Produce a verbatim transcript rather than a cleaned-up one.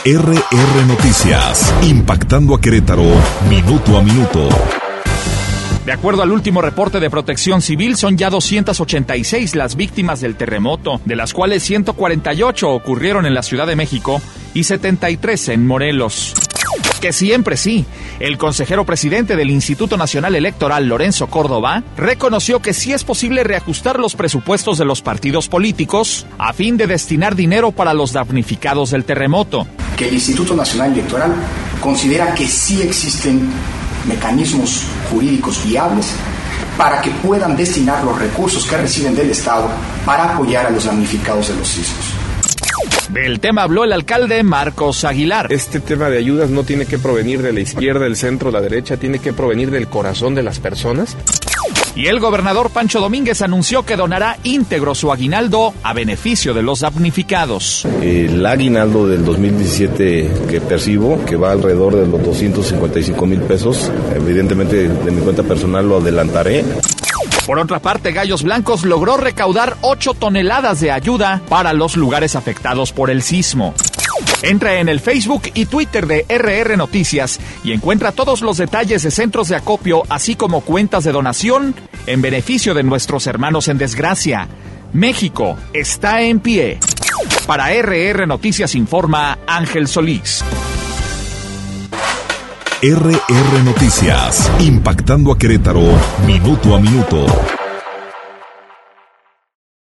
R R Noticias, impactando a Querétaro, minuto a minuto. De acuerdo al último reporte de Protección Civil, son ya doscientas ochenta y seis las víctimas del terremoto, de las cuales ciento cuarenta y ocho ocurrieron en la Ciudad de México y setenta y tres en Morelos. Que siempre sí, el consejero presidente del Instituto Nacional Electoral, Lorenzo Córdoba, reconoció que sí es posible reajustar los presupuestos de los partidos políticos a fin de destinar dinero para los damnificados del terremoto. Que el Instituto Nacional Electoral considera que sí existen mecanismos jurídicos viables para que puedan destinar los recursos que reciben del Estado para apoyar a los damnificados de los sismos. Del tema habló el alcalde Marcos Aguilar. Este tema de ayudas no tiene que provenir de la izquierda, del centro, la derecha, tiene que provenir del corazón de las personas. Y el gobernador Pancho Domínguez anunció que donará íntegro su aguinaldo a beneficio de los damnificados. El aguinaldo del dos mil diecisiete que percibo, que va alrededor de los doscientos cincuenta y cinco mil pesos, evidentemente de mi cuenta personal lo adelantaré. Por otra parte, Gallos Blancos logró recaudar ocho toneladas de ayuda para los lugares afectados por el sismo. Entra en el Facebook y Twitter de R R Noticias y encuentra todos los detalles de centros de acopio, así como cuentas de donación en beneficio de nuestros hermanos en desgracia. México está en pie. Para R R Noticias informa Ángel Solís. R R Noticias, impactando a Querétaro, minuto a minuto.